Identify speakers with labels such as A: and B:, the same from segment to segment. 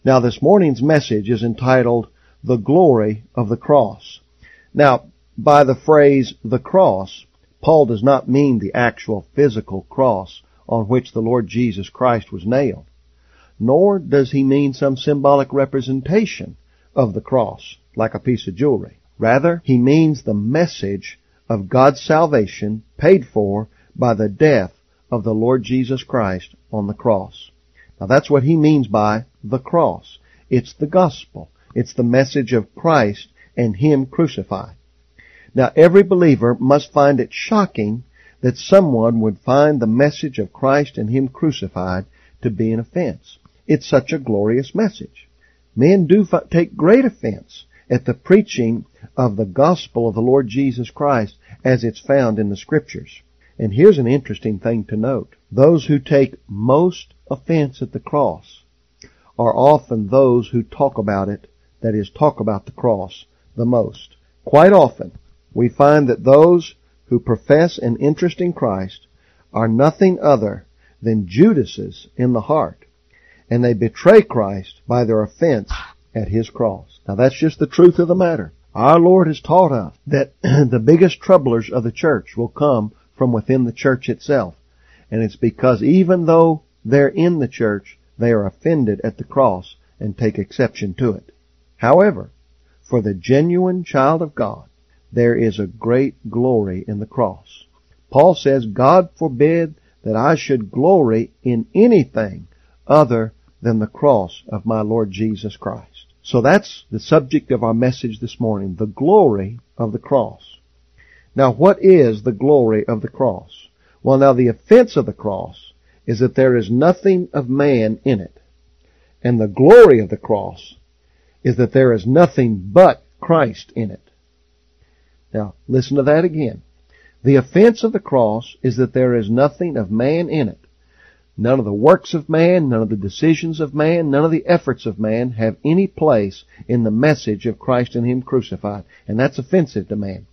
A: Now, this morning's message is entitled, The Glory of the Cross. Now, by the phrase, the cross, Paul does not mean the actual physical cross on which the Lord Jesus Christ was nailed, nor does he mean some symbolic representation of the cross, like a piece of jewelry. Rather, he means the message of God's salvation paid for by the death of the Lord Jesus Christ on the cross. Now, that's what he means by the cross. It's the gospel. It's the message of Christ and Him crucified. Now, every believer must find it shocking that someone would find the message of Christ and Him crucified to be an offense. It's such a glorious message. Men do take great offense at the preaching of the gospel of the Lord Jesus Christ as it's found in the Scriptures. And here's an interesting thing to note. Those who take most offense at the cross are often those who talk about it, that is, talk about the cross the most. Quite often, we find that those who profess an interest in Christ are nothing other than Judases in the heart, and they betray Christ by their offense at His cross. Now, that's just the truth of the matter. Our Lord has taught us that the biggest troublers of the church will come from within the church itself, and it's because even though they're in the church, they are offended at the cross and take exception to it. However, for the genuine child of God, there is a great glory in the cross. Paul says, God forbid that I should glory in anything other than the cross of my Lord Jesus Christ. So that's the subject of our message this morning, the glory of the cross. Now, what is the glory of the cross? Well, now, the offense of the cross is that there is nothing of man in it. And the glory of the cross is that there is nothing but Christ in it. Now, listen to that again. The offense of the cross is that there is nothing of man in it. None of the works of man, none of the decisions of man, none of the efforts of man have any place in the message of Christ and Him crucified. And that's offensive to man.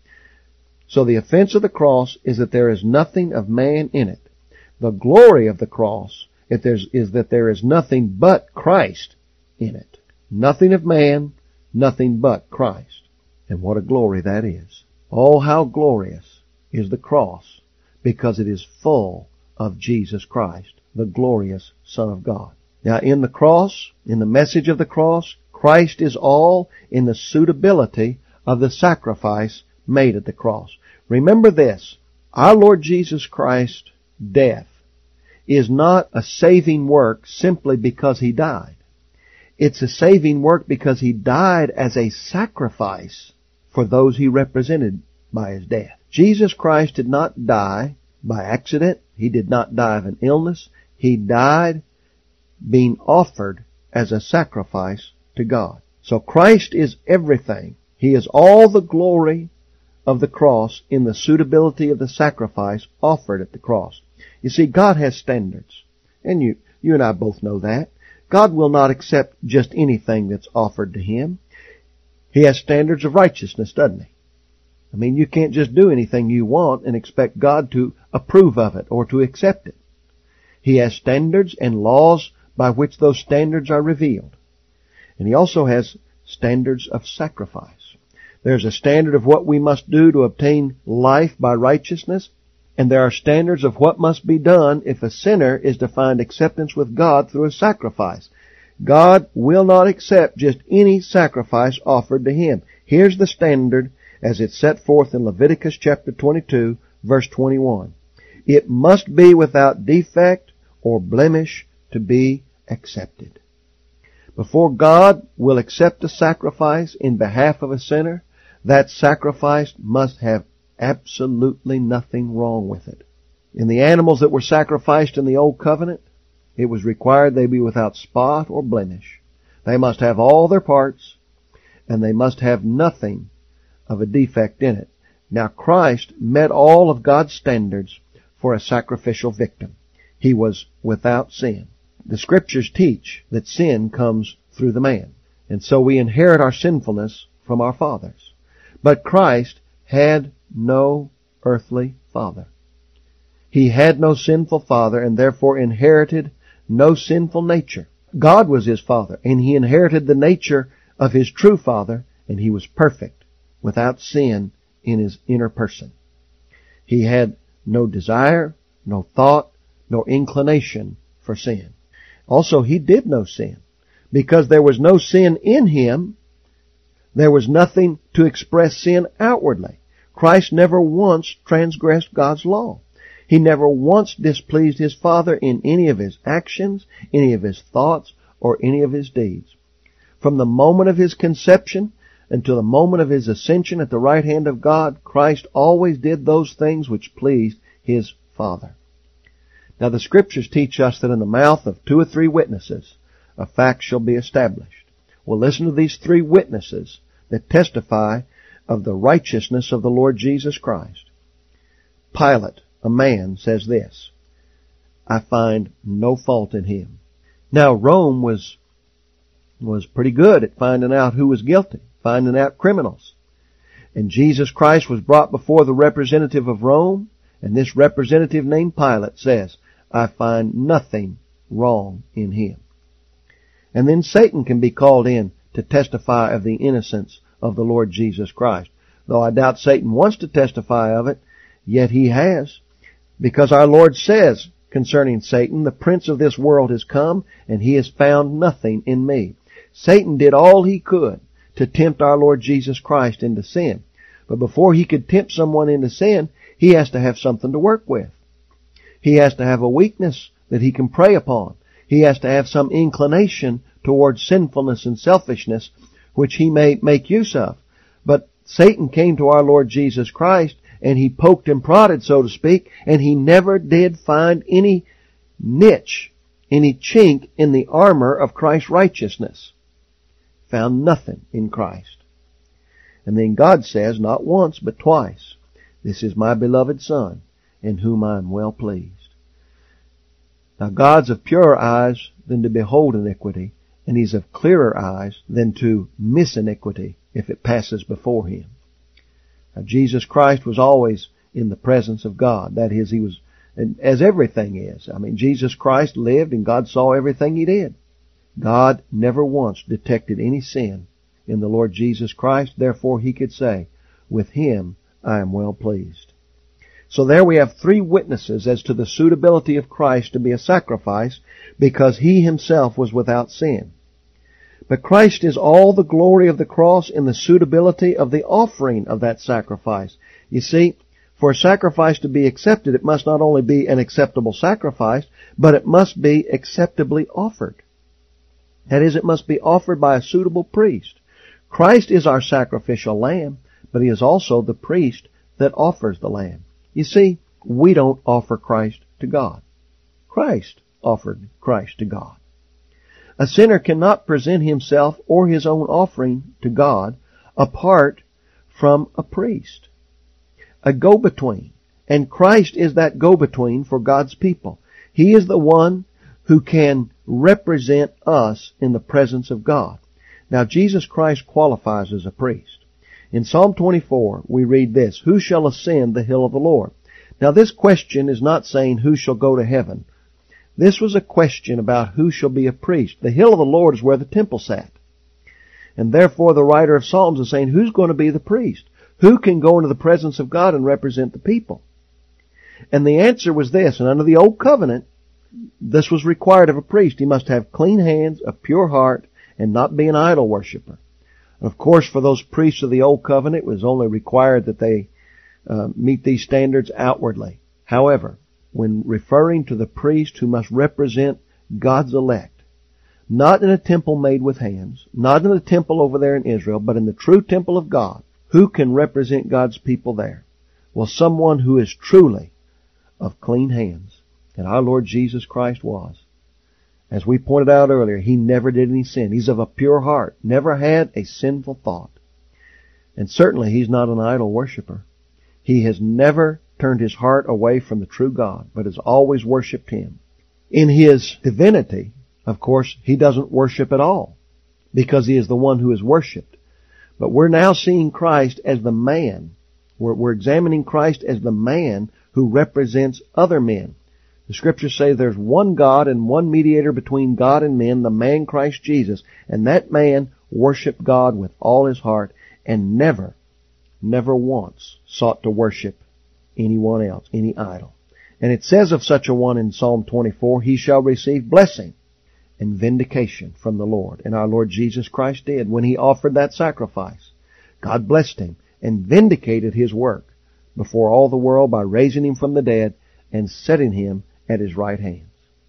A: So the offense of the cross is that there is nothing of man in it. The glory of the cross is that there is nothing but Christ in it. Nothing of man, nothing but Christ. And what a glory that is. Oh, how glorious is the cross, because it is full of Jesus Christ, the glorious Son of God. Now, in the cross, in the message of the cross, Christ is all in the suitability of the sacrifice made at the cross. Remember this, our Lord Jesus Christ's death is not a saving work simply because He died. It's a saving work because He died as a sacrifice for those He represented by His death. Jesus Christ did not die by accident. He did not die of an illness. He died being offered as a sacrifice to God. So Christ is everything. He is all the glory of the cross in the suitability of the sacrifice offered at the cross. You see, God has standards. And you and I both know that. God will not accept just anything that's offered to Him. He has standards of righteousness, doesn't He? I mean, you can't just do anything you want and expect God to approve of it or to accept it. He has standards and laws by which those standards are revealed. And He also has standards of sacrifice. There's a standard of what we must do to obtain life by righteousness, and there are standards of what must be done if a sinner is to find acceptance with God through a sacrifice. God will not accept just any sacrifice offered to Him. Here's the standard as it's set forth in Leviticus chapter 22, verse 21. It must be without defect or blemish to be accepted. Before God will accept a sacrifice in behalf of a sinner, that sacrifice must have absolutely nothing wrong with it. In the animals that were sacrificed in the Old Covenant, it was required they be without spot or blemish. They must have all their parts, and they must have nothing of a defect in it. Now, Christ met all of God's standards for a sacrificial victim. He was without sin. The Scriptures teach that sin comes through the man, and so we inherit our sinfulness from our fathers. But Christ had no earthly father. He had no sinful father and therefore inherited no sinful nature. God was his Father, and he inherited the nature of his true Father, and he was perfect, without sin in his inner person. He had no desire, no thought, no inclination for sin. Also, he did no sin. Because there was no sin in him, there was nothing to express sin outwardly. Christ never once transgressed God's law. He never once displeased his Father in any of his actions, any of his thoughts, or any of his deeds. From the moment of his conception until the moment of his ascension at the right hand of God, Christ always did those things which pleased his Father. Now the Scriptures teach us that in the mouth of 2 or 3 witnesses, a fact shall be established. Well, listen to these 3 witnesses that testify of the righteousness of the Lord Jesus Christ. Pilate, a man, says this, I find no fault in him. Now, Rome was pretty good at finding out who was guilty, finding out criminals. And Jesus Christ was brought before the representative of Rome, and this representative named Pilate says, I find nothing wrong in him. And then Satan can be called in to testify of the innocence of the Lord Jesus Christ. Though I doubt Satan wants to testify of it, yet he has. Because our Lord says concerning Satan, the prince of this world has come, and he has found nothing in me. Satan did all he could to tempt our Lord Jesus Christ into sin. But before he could tempt someone into sin, he has to have something to work with. He has to have a weakness that he can prey upon. He has to have some inclination towards sinfulness and selfishness, which he may make use of. But Satan came to our Lord Jesus Christ, and he poked and prodded, so to speak, and he never did find any niche, any chink in the armor of Christ's righteousness. Found nothing in Christ. And then God says, not once, but twice, this is my beloved Son, in whom I am well pleased. Now God's of purer eyes than to behold iniquity, and he's of clearer eyes than to miss iniquity if it passes before him. Now, Jesus Christ was always in the presence of God. That is, he was, as everything is. I mean, Jesus Christ lived and God saw everything he did. God never once detected any sin in the Lord Jesus Christ. Therefore, he could say, with him I am well pleased. So there we have 3 witnesses as to the suitability of Christ to be a sacrifice, because he himself was without sin. But Christ is all the glory of the cross in the suitability of the offering of that sacrifice. You see, for a sacrifice to be accepted, it must not only be an acceptable sacrifice, but it must be acceptably offered. That is, it must be offered by a suitable priest. Christ is our sacrificial lamb, but he is also the priest that offers the lamb. You see, we don't offer Christ to God. Christ offered Christ to God. A sinner cannot present himself or his own offering to God apart from a priest, a go-between. And Christ is that go-between for God's people. He is the one who can represent us in the presence of God. Now, Jesus Christ qualifies as a priest. In Psalm 24, we read this, who shall ascend the hill of the Lord? Now, this question is not saying who shall go to heaven. This was a question about who shall be a priest. The hill of the Lord is where the temple sat. And therefore the writer of Psalms is saying, who's going to be the priest? Who can go into the presence of God and represent the people? And the answer was this, and under the Old Covenant, this was required of a priest. He must have clean hands, a pure heart, and not be an idol worshiper. Of course, for those priests of the Old Covenant, it was only required that they meet these standards outwardly. However, when referring to the priest who must represent God's elect, not in a temple made with hands, not in a temple over there in Israel, but in the true temple of God, who can represent God's people there? Well, someone who is truly of clean hands. And our Lord Jesus Christ was. As we pointed out earlier, he never did any sin. He's of a pure heart, never had a sinful thought. And certainly he's not an idol worshiper. He has never turned his heart away from the true God, but has always worshipped him. In his divinity, of course, he doesn't worship at all, because he is the one who is worshipped. But we're now seeing Christ as the man. We're examining Christ as the man who represents other men. The Scriptures say there's one God and one mediator between God and men, the man Christ Jesus. And that man worshiped God with all his heart and never once sought to worship anyone else, any idol. And it says of such a one in Psalm 24, he shall receive blessing and vindication from the Lord. And our Lord Jesus Christ did when he offered that sacrifice. God blessed him and vindicated his work before all the world by raising him from the dead and setting him at his right hand.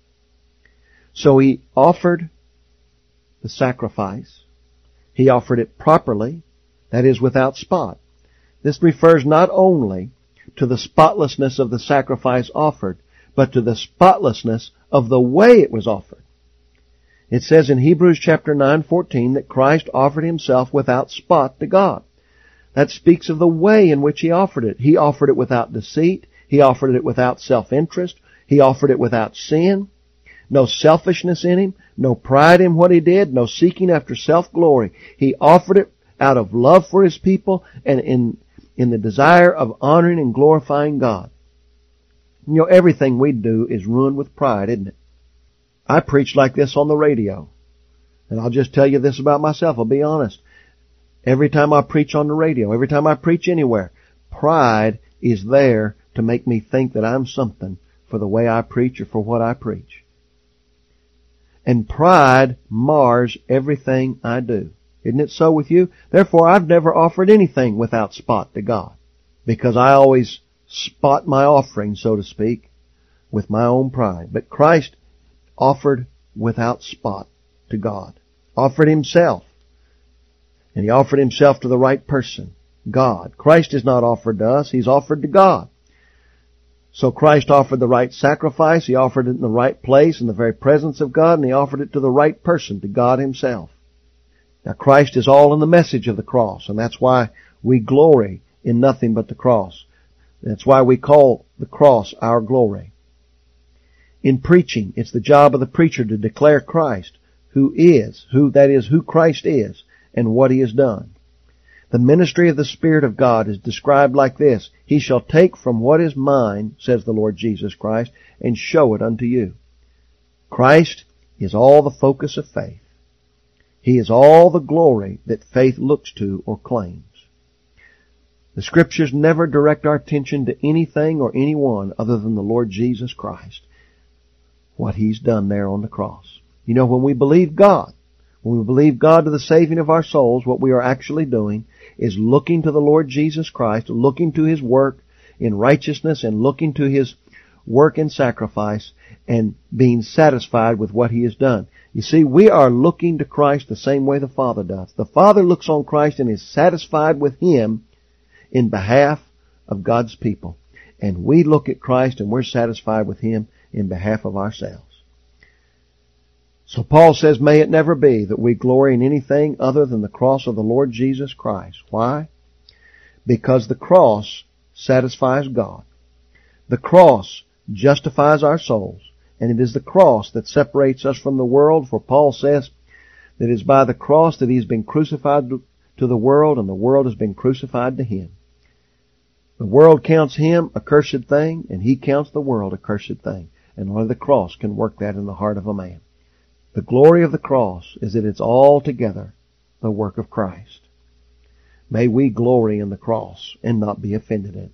A: So he offered the sacrifice. He offered it properly, that is, without spot. This refers not only to the spotlessness of the sacrifice offered, but to the spotlessness of the way it was offered. It says in Hebrews chapter 9:14 that Christ offered himself without spot to God. That speaks of the way in which he offered it. He offered it without deceit. He offered it without self-interest. He offered it without sin. No selfishness in him. No pride in what he did. No seeking after self-glory. He offered it out of love for his people and in the desire of honoring and glorifying God. You know, everything we do is ruined with pride, isn't it? I preach like this on the radio. And I'll just tell you this about myself. I'll be honest. Every time I preach on the radio, every time I preach anywhere, pride is there to make me think that I'm something for the way I preach or for what I preach. And pride mars everything I do. Isn't it so with you? Therefore, I've never offered anything without spot to God, because I always spot my offering, so to speak, with my own pride. But Christ offered without spot to God, offered himself. And he offered himself to the right person, God. Christ is not offered to us, he's offered to God. So Christ offered the right sacrifice, he offered it in the right place, in the very presence of God, and he offered it to the right person, to God himself. Now Christ is all in the message of the cross, and that's why we glory in nothing but the cross. That's why we call the cross our glory. In preaching, it's the job of the preacher to declare Christ, who Christ is, and what he has done. The ministry of the Spirit of God is described like this: he shall take from what is mine, says the Lord Jesus Christ, and show it unto you. Christ is all the focus of faith. He is all the glory that faith looks to or claims. The Scriptures never direct our attention to anything or anyone other than the Lord Jesus Christ, what he's done there on the cross. You know, when we believe God to the saving of our souls, what we are actually doing is looking to the Lord Jesus Christ, looking to his work in righteousness and looking to his work in sacrifice and being satisfied with what he has done. You see, we are looking to Christ the same way the Father does. The Father looks on Christ and is satisfied with him in behalf of God's people. And we look at Christ and we're satisfied with him in behalf of ourselves. So Paul says, may it never be that we glory in anything other than the cross of the Lord Jesus Christ. Why? Because the cross satisfies God. The cross justifies our souls. And it is the cross that separates us from the world, for Paul says that it is by the cross that he's been crucified to the world, and the world has been crucified to him. The world counts him a cursed thing, and he counts the world a cursed thing. And only the cross can work that in the heart of a man. The glory of the cross is that it's altogether the work of Christ. May we glory in the cross and not be offended at it.